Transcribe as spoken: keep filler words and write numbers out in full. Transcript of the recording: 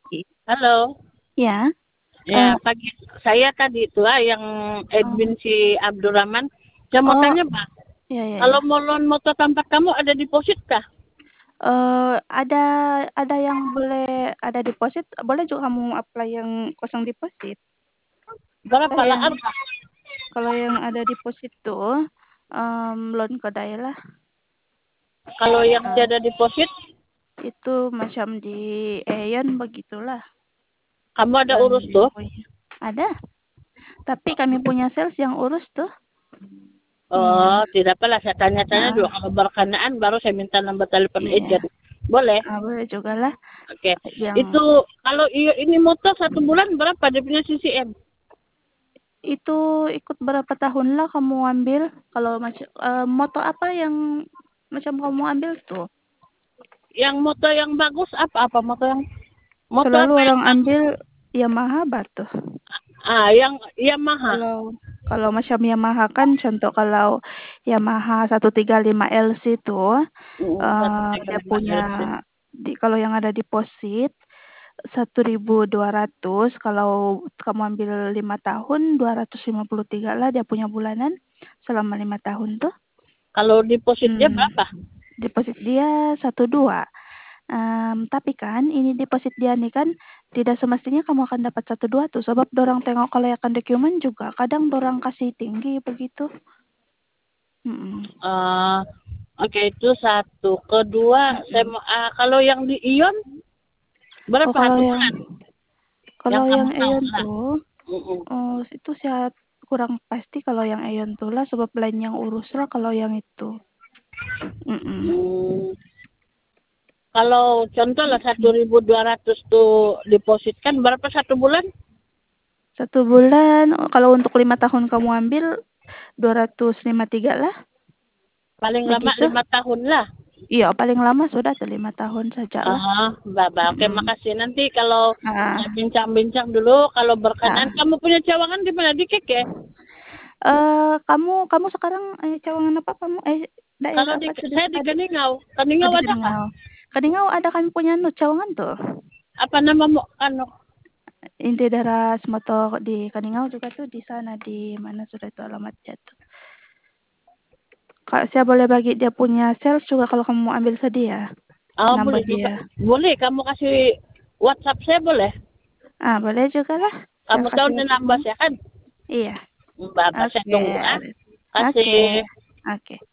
Halo. Ya. Ya, Uh, pagi saya tadi itu ah yang admin si Abdurrahman. Saya mau oh, tanya, Pak. ya ya Kalau ya. mau loan motor tempat kamu ada deposit kah? Uh, ada ada yang boleh ada deposit, boleh juga kamu apply yang kosong deposit. Berapa Eh, lah? yang Apa? kalau yang ada deposit tuh um, loan kodai lah. Kalau yang Uh, tiada deposit, itu macam di Aeon begitulah. kamu ada urus Bank yang tuh? punya. Ada. Tapi kami punya sales yang urus tuh. Iya. Oh, tidak apalah. Saya tanya-tanya Uh, juga. Kalau berkenaan baru saya minta nomor telepon iya. agent. Boleh? Ah, boleh juga lah. Oke. Yang Itu kalau i- ini motor satu bulan berapa dia punya C C M? itu ikut berapa tahun lah kamu ambil, kalau macam uh, moto apa yang macam kamu ambil tuh, Yang motor yang bagus apa? Apa motor yang motor selalu apa yang orang bagus? ambil Yamaha batuh. Ah, yang Yamaha. Kalau kalau macam Yamaha kan contoh, kalau Yamaha seratus tiga puluh lima L C tuh Mm, satu uh, tiga dia lima punya L C. di, kalau yang ada deposit satu ribu dua ratus, kalau kamu ambil lima tahun dua ratus lima puluh tiga lah dia punya bulanan selama lima tahun tuh. Kalau depositnya Hmm, berapa? deposit dia satu dua. Um, tapi kan ini deposit dia nih kan tidak semestinya kamu akan dapat satu dua tuh, sebab dorang tengok kelayakan dokumen juga kadang dorang kasih tinggi begitu. Mm-mm. Uh, Oke, okay, itu satu. Kedua, saya Mm-mm. mau, uh, kalau yang di Ion Oh, berapa kalau satu yang bulan? Yang kalau kamu yang tahu Aeon lah. tuh, Mm-mm. oh, itu saya kurang pasti kalau yang Aeon tuh lah, sebab lain yang urus lah kalau yang itu. Mm-mm. Hmm, kalau contoh lah satu Mm-mm. ribu dua ratus tuh depositkan berapa satu bulan? Satu bulan, oh, kalau untuk lima tahun kamu ambil dua ratus lima puluh tiga lah, Paling lama begitu. lima tahun lah. Iya, paling lama sudah tuh lima tahun saja lah. Ah, Baba. Oke, Mm-mm. makasih. Nanti kalau Ah, saya bincang-bincang dulu, kalau berkenan, ah. kamu punya cawangan di mana? Di Keke? Eh, kamu kamu sekarang eh, cawangan apa kamu? Eh, Kalau daerah di, apa tuh saya di tadi? Keningau. Oh, Keningau di ada kah? Keningau. Keningau ada kami punya nu cawangan tuh. Apa nama mo, anu? Inti daerah Semoto di Keningau juga tuh, di sana di mana sudah itu alamatnya tuh. Kak, saya boleh bagi dia punya sales juga kalau kamu mau ambil sedia. Oh, Nambah boleh juga. dia. Boleh, kamu kasih WhatsApp saya boleh? Ah, boleh juga lah. Saya Kamu tahu kasih dia WhatsAppmu. nambah saya kan? Iya. Bapak saya Oke, tunggu ah. Arif. Oke. Kasih. Oke.